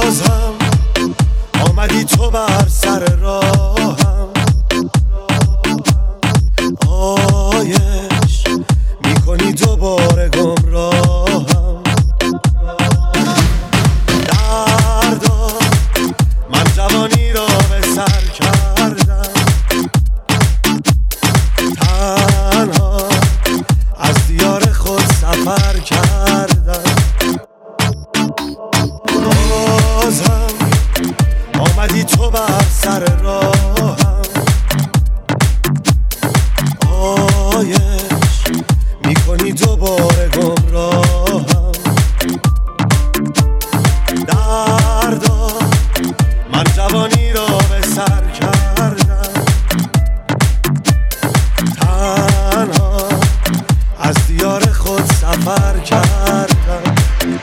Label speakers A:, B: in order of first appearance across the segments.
A: بازم آمدی تو بر سر راهم، آیش میکنی دوباره گمراهم. دردا من جوانی را به سر کردم، تنها از دیار خود سفر کردم. بازم آمدی تو بر سر راهم، آیش میکنی دوباره گمراهم. دردا من جوانی را به سر کردم، تنها از دیار خود سفر کردم.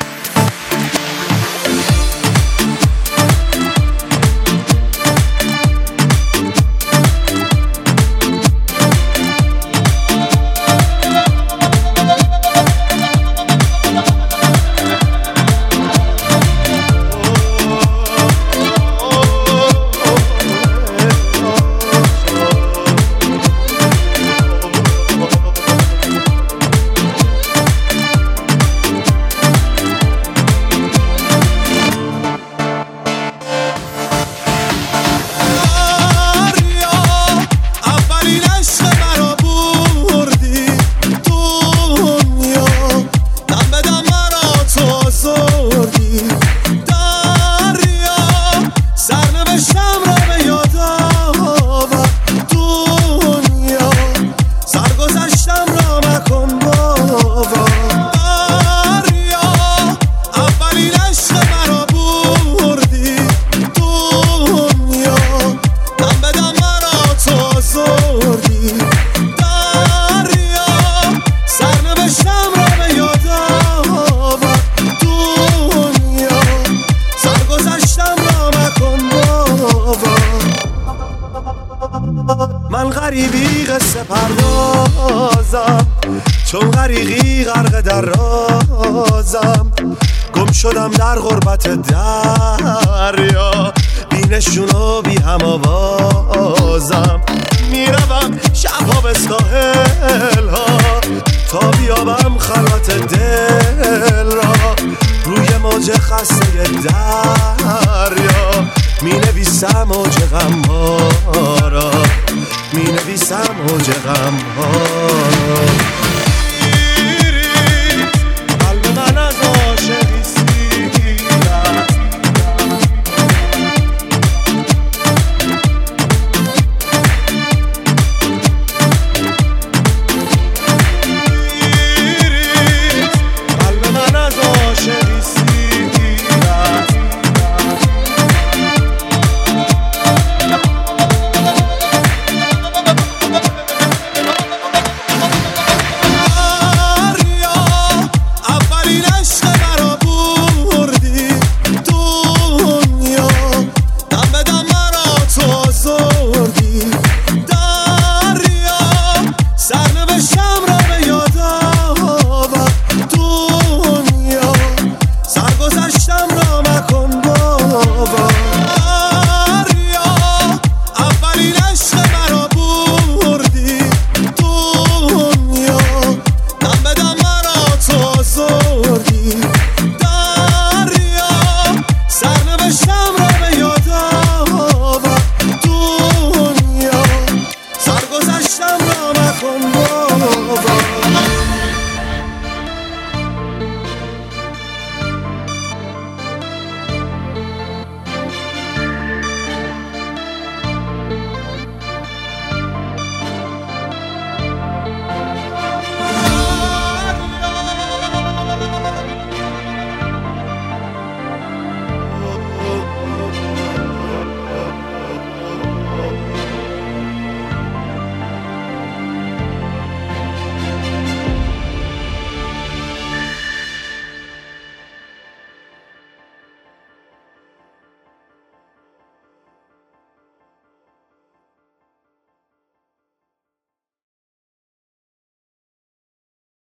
A: من غریبی قصه پردازم، چون غریقی غرق در رازم. گم شدم در غربت دریا، بی نشون و بی هم آوازم. میروم شبها به ساحل ها تا بیابم خلوت دل را. روی موج خسته دریا می نویسم موج غم ها را، می نویسم موج غم ها را. قلب من از عاشقی سیر است، قلب من از عاشقی سیر است. سرگذشتم